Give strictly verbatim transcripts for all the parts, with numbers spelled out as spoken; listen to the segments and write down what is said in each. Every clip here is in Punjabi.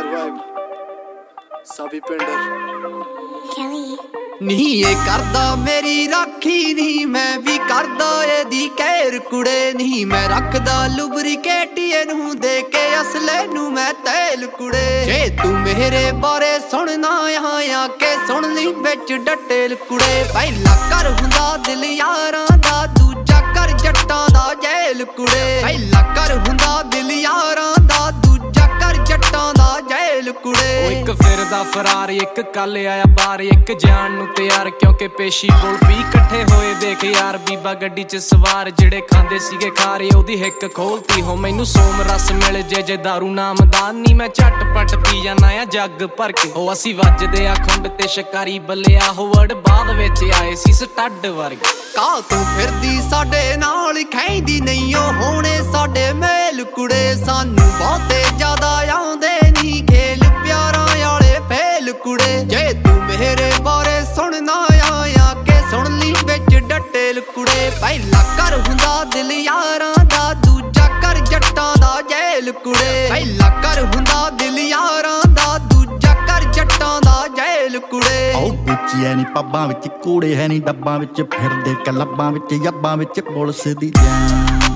ਸਾਬੀ ਪਿੰਡਰ ਨੀ ਇਹ ਕਰਦਾ ਮੇਰੀ ਰਾਖੀ ਨੀ ਮੈਂ ਵੀ ਕਰਦਾ ਇਹਦੀ ਕਹਿਰ ਕੁੜੇ ਨੀ ਮੈਂ ਰੱਖਦਾ ਲੁਬਰੀਕੇਟ ਇਹਨੂੰ ਦੇ ਕੇ ਅਸਲੇ ਨੂੰ ਮੈਂ ਤੇਲ ਕੁੜੇ ਜੇ ਤੂੰ ਮੇਰੇ ਬਾਰੇ ਸੁਣਨਾ ਆ ਕੇ ਸੁਣ ਲਈ ਵਿੱਚ ਡਟੇਲ ਕੁੜੇ ਪਹਿਲਾ ਕਰ ਹੁੰਦਾ ਦਿਲ ਯਾਰਾਂ ਦਾ ਦੂਜਾ ਕਰ ਜੱਟਾਂ ਦਾ ਜੇਲ ਕੁੜੇ ਪਹਿਲਾ ਕਰ ਹੁੰਦਾ ਦਿਲ ਯਾਰਾਂ ਦਾ ਦੂਜਾ ਕਰ ਜੱਟਾਂ ਦਾ ਜੇਲ ਕੁੜੇ ਉਹ ਇੱਕ ਫਿਰਦਾ ਫਰਾਰ ਇੱਕ ਕੱਲ ਆਇਆ ਬਾਹਰ ਇੱਕ ਜਾਣ ਨੂੰ ਤਿਆਰ ਕਿਉਂਕਿ ਪੇਸ਼ੀ ਕੋਲ ਵੀ ਇਕੱਠੇ ਹੋਏ ਦੇਖ ਯਾਰ ਬੀਬਾ ਗੱਡੀ ਚ ਸਵਾਰ ਜਿਹੜੇ ਖਾਂਦੇ ਸੀਗੇ ਖਾਰੇ ਉਹਦੀ ਹਿੱਕ ਖੋਲਤੀ ਹੋ ਮੈਨੂੰ ਸੋਮ ਰਸ ਮਿਲ ਜੇ ਜੇ ਦਾਰੂ ਨਾਮਦਾਨ ਨੀ ਮੈਂ ਝੱਟ ਪੱਟ ਪੀ ਜਾਣਾ ਆ ਜੱਗ ਭਰ ਕੇ ਉਹ ਅਸੀਂ ਵੱਜਦੇ ਆ ਖੁੰਡ ਤੇ ਸ਼ਿਕਾਰੀ ਬੱਲਿਆ ਹੋਵੜ ਬਾਅਦ ਵਿੱਚ ਆਏ ਸੀ ਸਟੱਡ ਵਰਗੇ ਕਾ ਤੂੰ ਫਿਰਦੀ ਸਾਡੇ ਨਾਲ ਖੈਂਦੀ ਨਹੀਂ ਉਹ ਹੋਣੇ ਸਾਡੇ ਮੇਲ ਕੁੜੇ ਸਾਨੂੰ ਬਹੁਤੇ ਜ਼ਿਆਦਾ ਆਉਂਦੇ ਨਹੀਂ ਖੇਲ ਪਿਆਰਾਂ ਵਾਲੇ ਫੇਲ ਕੁੜੇ ਜੇ ਤੂੰ ਮੇਰੇ ਬਾਰੇ ਸੁਣਨਾ ਆ ਕੇ ਸੁਣ ਲਈ ਵਿੱਚ ਡਟੇਲ ਕੁੜੇ ਪਹਿਲਾ ਕਰ ਹੁੰਦਾ ਦਿਲ ਯਾਰਾਂ ਦਾ ਦੂਜਾ ਕਰ ਜੱਟਾਂ ਦਾ ਜੇਲ ਕੁੜੇ ਪਹਿਲਾ ਕਰ ਹੁੰਦਾ ਦਿਲ ਯਾਰਾਂ ਦਾ ਦੂਜਾ ਕਰ ਜੱਟਾਂ ਦਾ ਜੇਲ ਕੁੜੇ ਉਹ ਪੁੱਛੀ ਐ ਨੀ ਪੱਬਾਂ ਵਿੱਚ ਕੂੜੇ ਹੈ ਨੀ ਡੱਬਾਂ ਵਿੱਚ ਫਿਰਦੇ ਕਲੱਬਾਂ ਵਿੱਚ ਯੱਬਾਂ ਵਿੱਚ ਪੁਲਿਸ ਦੀ ਜਾਨ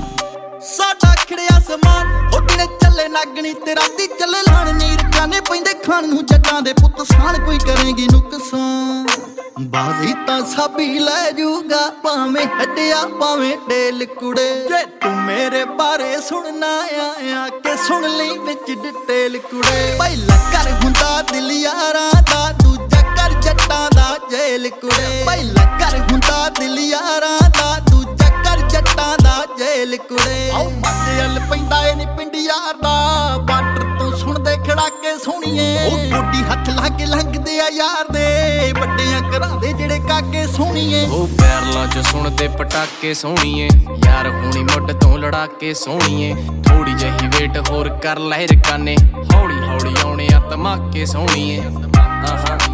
ਸਾਡਾ ਖੜਿਆ ਸਮਾਨ ਉਹ ਦਿਨੇ ਚੱਲੇ ਨਾਗਣੀ ਤੇ ਰਾਤੀ ਚੱਲੇ ਲਾਣ ਨੀਰ ਕਾਨੇ ਪੈਂਦੇ ਖਾਣ ਨੂੰ ਜੱਟਾਂ ਦੇ ਪੁੱਤ ਸਾਨ ਕੋਈ ਕਰੇਗੀ ਨੁਕਸਾਨ ਬਾਜ਼ੀ ਤਾਂ ਸਾਬੀ ਲੈ ਜੂਗਾ ਭਾਵੇਂ ਹੱਡਿਆ ਭਾਵੇਂ ਢੇਲ ਕੁੜੇ ਜੇ ਤੂੰ ਮੇਰੇ ਬਾਰੇ ਸੁਣਨਾ ਆ ਕੇ ਸੁਣ ਲਈ ਵਿੱਚ ਡਿਟੇਲ ਕੁੜੇ ਪਹਿਲਾ ਕਰ ਹੁੰਦਾ ਦਿਲ ਯਾਰਾਂ ਦਾ ਦੂਜਾ ਕਰ ਜੱਟਾਂ ਦਾ ਜੇਲ ਕੁੜੇ ਪਹਿਲਾ ਕਰ ਹੁੰਦਾ ਦਿਲ ਯਾਰਾਂ ਦਾ ਦੂਜਾ ਕਰ ਜੱਟਾਂ ਦਾ ਜੇਲ ਕੁੜੇ ਆਉ ਮੱਦੇ ਅਲ ਪੈਂਦਾ ਏ ਨੀ ਪਿੰਡ ਯਾਰ ਦਾ ਬਾਰਡਰ ਤੋਂ ਸੁਣਦੇ ਖੜਾ ਕੇ ਸੋਹਣੀਏ ਉਹ ਗੋਡੀ ਹੱਥ ਲਾ ਕੇ ਲੰਘਦੇ ਆ ਯਾਰ ਦੇ ਵੱਡਿਆਂ ਘਰਾਂ ਦੇ ਜਿਹੜੇ ਕਾਕੇ ਸੋਹਣੀਏ ਉਹ ਪੈਰਲਾਂ ਚ ਸੁਣਦੇ ਪਟਾਕੇ ਸੋਹਣੀਏ ਯਾਰ ਹੁਣੀ ਮੁੱਢ ਤੋਂ ਲੜਾ ਕੇ ਸੋਹਣੀਏ ਥੋੜੀ ਜਿਹੀ ਵੇਟ ਹੋਰ ਕਰ ਲੈ ਰਕਾਨੇ ਹੌਲੀ ਹੌਲੀ ਆਉਣੇ ਆ ਧਮਾਕੇ ਸੋਹਣੀਏ ਆਹਾਂ